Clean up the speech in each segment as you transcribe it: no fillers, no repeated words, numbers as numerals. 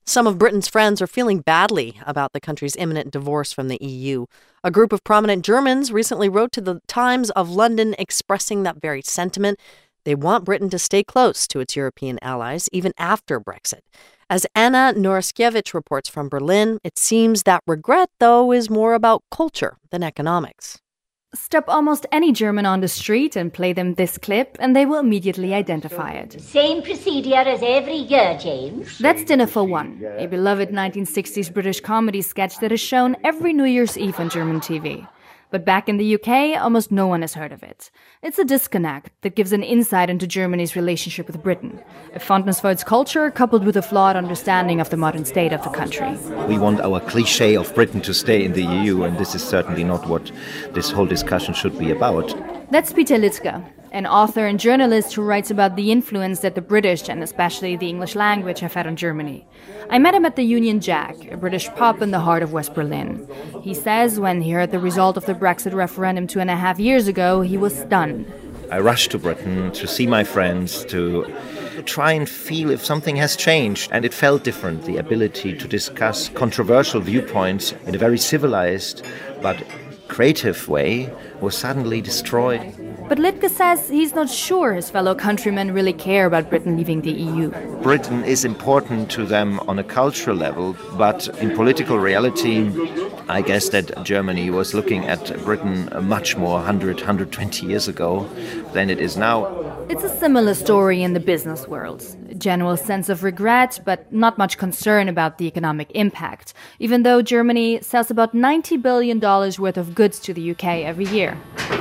Some of Britain's friends are feeling badly about the country's imminent divorce from the EU. A group of prominent Germans recently wrote to the Times of London expressing that very sentiment. They want Britain to stay close to its European allies, even after Brexit. As Anna Noraskiewicz reports from Berlin, it seems that regret, though, is more about culture than economics. Stop almost any German on the street and play them this clip, and they will immediately identify it. Same procedure as every year, James. That's Dinner for One, a beloved 1960s British comedy sketch that is shown every New Year's Eve on German TV. But back in the UK, almost no one has heard of it. It's a disconnect that gives an insight into Germany's relationship with Britain, a fondness for its culture coupled with a flawed understanding of the modern state of the country. We want our cliché of Britain to stay in the EU, and this is certainly not what this whole discussion should be about. That's Peter Litzke, an author and journalist who writes about the influence that the British, and especially the English language, have had on Germany. I met him at the Union Jack, a British pub in the heart of West Berlin. He says when he heard the result of the Brexit referendum 2.5 years ago, he was stunned. I rushed to Britain to see my friends, to try and feel if something has changed. And it felt different. The ability to discuss controversial viewpoints in a very civilized but creative way was suddenly destroyed. But Litzke says he's not sure his fellow countrymen really care about Britain leaving the EU. Britain is important to them on a cultural level, but in political reality, I guess that Germany was looking at Britain much more 120 years ago than it is now. It's a similar story in the business world. A general sense of regret, but not much concern about the economic impact, even though Germany sells about $90 billion worth of goods to the UK every year.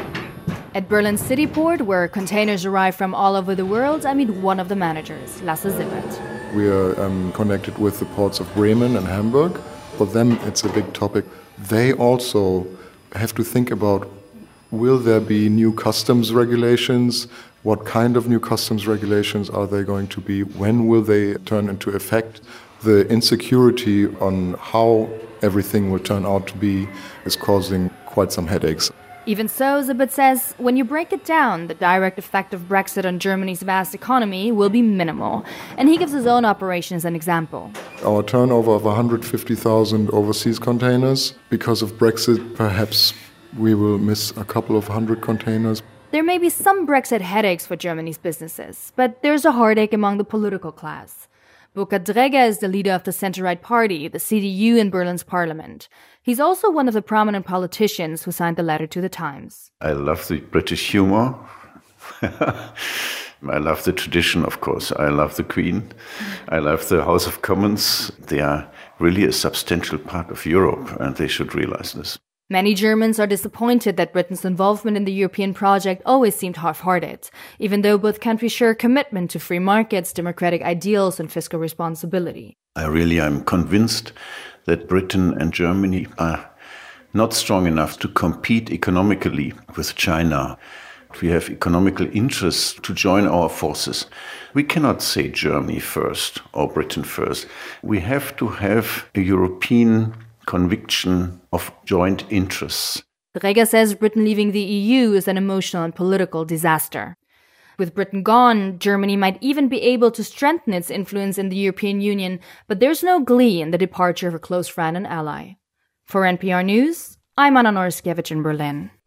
At Berlin's city port, where containers arrive from all over the world, I meet one of the managers, Lasse Zippert. We are connected with the ports of Bremen and Hamburg. For them, it's a big topic. They also have to think about, will there be new customs regulations? What kind of new customs regulations are they going to be? When will they turn into effect? The insecurity on how everything will turn out to be is causing quite some headaches. Even so, Zippert says, when you break it down, the direct effect of Brexit on Germany's vast economy will be minimal. And he gives his own operation as an example. Our turnover of 150,000 overseas containers. Because of Brexit, perhaps we will miss a couple of hundred containers. There may be some Brexit headaches for Germany's businesses, but there's a heartache among the political class. Burkhard Dräger is the leader of the center-right party, the CDU, in Berlin's parliament. He's also one of the prominent politicians who signed the letter to the Times. I love the British humor. I love the tradition, of course. I love the Queen. I love the House of Commons. They are really a substantial part of Europe, and they should realize this. Many Germans are disappointed that Britain's involvement in the European project always seemed half-hearted, even though both countries share a commitment to free markets, democratic ideals, and fiscal responsibility. I'm convinced that Britain and Germany are not strong enough to compete economically with China. We have economical interests to join our forces. We cannot say Germany first or Britain first. We have to have a European conviction of joint interests. Dräger says Britain leaving the EU is an emotional and political disaster. With Britain gone, Germany might even be able to strengthen its influence in the European Union, but there's no glee in the departure of a close friend and ally. For NPR News, I'm Anna Noraskiewicz in Berlin.